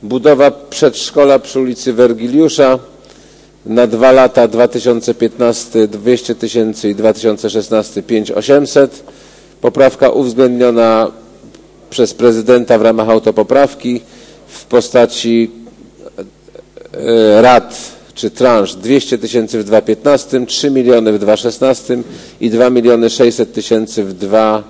budowa przedszkola przy ulicy Wergiliusza na 2 lata 2015 200 tysięcy i 2016 5800. Poprawka uwzględniona przez prezydenta w ramach autopoprawki w postaci rat czy transz 200 tysięcy w 2015, 3 miliony w 2016 i 2 miliony 600 tysięcy w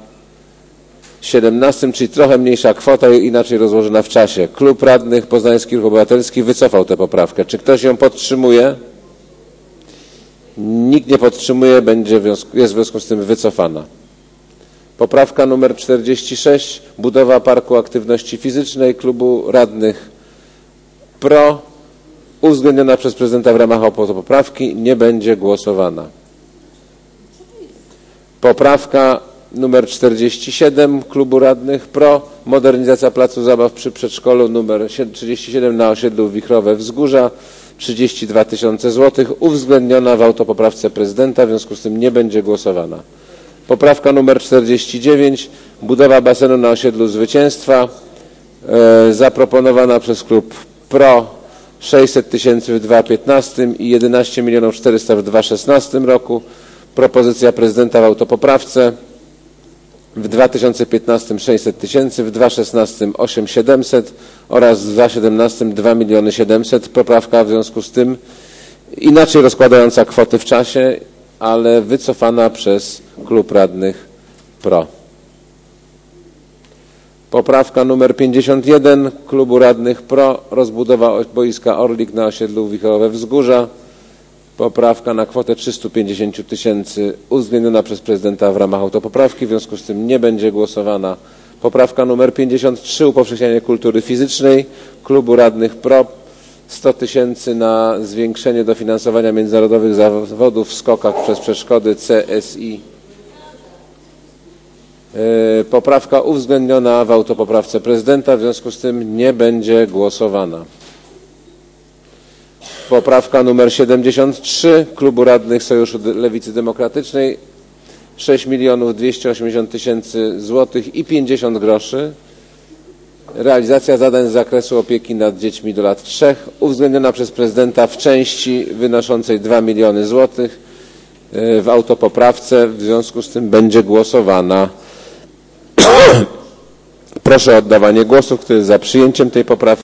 2017, czyli trochę mniejsza kwota i inaczej rozłożona w czasie. Klub Radnych Poznański Ruch Obywatelski wycofał tę poprawkę. Czy ktoś ją podtrzymuje? Nikt nie podtrzymuje, jest w związku z tym wycofana. Poprawka numer 46, budowa Parku Aktywności Fizycznej Klubu Radnych PRO, uwzględniona przez prezydenta w ramach autopoprawki, nie będzie głosowana. Poprawka numer 47 Klubu Radnych PRO, modernizacja placu zabaw przy przedszkolu numer 37 na osiedlu Wichrowe Wzgórza, 32 tysiące złotych, uwzględniona w autopoprawce prezydenta, w związku z tym nie będzie głosowana. Poprawka numer 49, budowa basenu na osiedlu Zwycięstwa, zaproponowana przez klub PRO, 600 tysięcy w 2015 i 11 milionów 400 w 2016 roku. Propozycja prezydenta w autopoprawce: w 2015 600 tysięcy, w 2016 8700 oraz w 2017 2 miliony 700. Poprawka w związku z tym inaczej rozkładająca kwoty w czasie, ale wycofana przez klub radnych PRO. Poprawka numer 51 klubu radnych PRO, rozbudowa boiska Orlik na osiedlu Wichrowe Wzgórza. Poprawka na kwotę 350 tysięcy, uwzględniona przez prezydenta w ramach autopoprawki, w związku z tym nie będzie głosowana. Poprawka numer 53, upowszechnianie kultury fizycznej klubu radnych PRO, 100 tysięcy na zwiększenie dofinansowania międzynarodowych zawodów w skokach przez przeszkody CSI. Poprawka uwzględniona w autopoprawce prezydenta, w związku z tym nie będzie głosowana. Poprawka numer 73 klubu radnych Sojuszu Lewicy Demokratycznej, 6 milionów 280 tysięcy złotych i 50 groszy. Realizacja zadań z zakresu opieki nad dziećmi do lat 3, uwzględniona przez prezydenta w części wynoszącej 2 miliony złotych w autopoprawce, w związku z tym będzie głosowana. Proszę o oddawanie głosu, kto jest za przyjęciem tej poprawki.